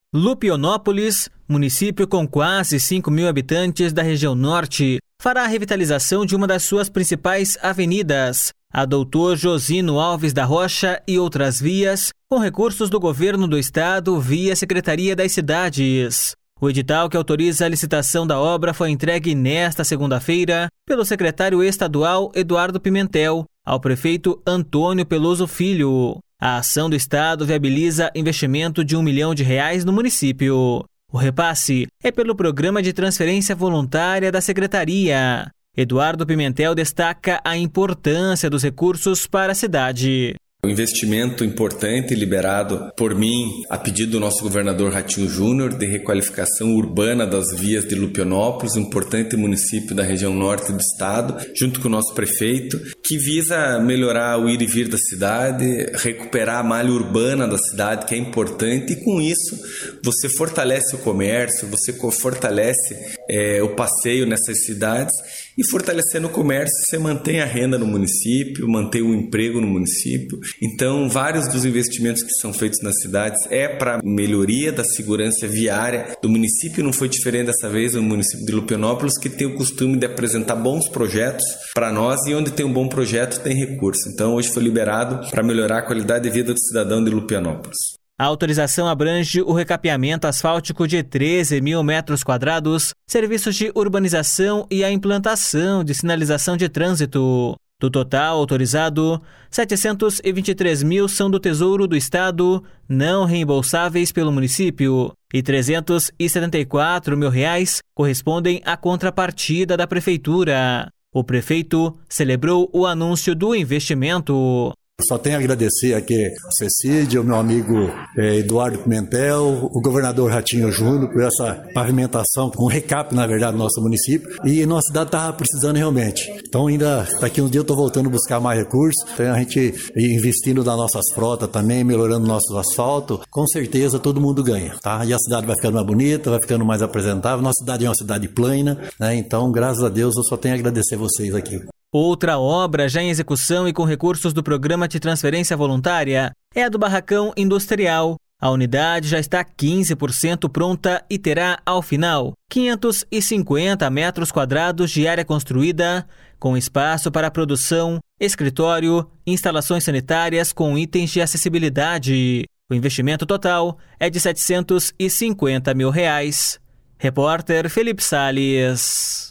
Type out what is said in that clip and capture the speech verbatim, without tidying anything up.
Lupionópolis, município com quase cinco mil habitantes da região norte, fará a revitalização de uma das suas principais avenidas, a Doutor Josino Alves da Rocha, e outras vias, com recursos do governo do estado via Secretaria das Cidades. O edital que autoriza a licitação da obra foi entregue nesta segunda-feira pelo secretário estadual Eduardo Pimentel ao prefeito Antônio Peloso Filho. A ação do estado viabiliza investimento de um milhão de reais no município. O repasse é pelo Programa de Transferência Voluntária da Secretaria. Eduardo Pimentel destaca a importância dos recursos para a cidade. Um investimento importante liberado por mim a pedido do nosso governador Ratinho Júnior de requalificação urbana das vias de Lupionópolis, um importante município da região norte do estado, junto com o nosso prefeito, que visa melhorar o ir e vir da cidade, recuperar a malha urbana da cidade, que é importante, e com isso você fortalece o comércio, você fortalece é, o passeio nessas cidades, e fortalecendo o comércio, você mantém a renda no município, mantém o emprego no município. Então, vários dos investimentos que são feitos nas cidades é para melhoria da segurança viária do município. Não foi diferente dessa vez, o município de Lupionópolis, que tem o costume de apresentar bons projetos para nós, e onde tem um bom projeto tem recurso. Então, hoje foi liberado para melhorar a qualidade de vida do cidadão de Lupionópolis. A autorização abrange o recapeamento asfáltico de treze mil metros quadrados, serviços de urbanização e a implantação de sinalização de trânsito. Do total autorizado, setecentos e vinte e três mil são do Tesouro do Estado, não reembolsáveis pelo município, e trezentos e setenta e quatro mil reais correspondem à contrapartida da Prefeitura. O prefeito celebrou o anúncio do investimento. Só tenho a agradecer aqui a Cecília, o meu amigo eh, Eduardo Pimentel, o governador Ratinho Júnior por essa pavimentação, um recap, na verdade, do nosso município. E nossa cidade estava precisando realmente. Então, ainda daqui uns dias eu estou voltando a buscar mais recursos. Então, a gente investindo nas nossas frotas também, melhorando nossos asfaltos. Com certeza, todo mundo ganha, tá? E a cidade vai ficando mais bonita, vai ficando mais apresentável. Nossa cidade é uma cidade plana, né? Então, graças a Deus, eu só tenho a agradecer vocês aqui. Outra obra já em execução e com recursos do Programa de Transferência Voluntária é a do Barracão Industrial. A unidade já está quinze por cento pronta e terá, ao final, quinhentos e cinquenta metros quadrados de área construída, com espaço para produção, escritório, instalações sanitárias com itens de acessibilidade. O investimento total é de setecentos e cinquenta mil reais. Repórter Felipe Salles.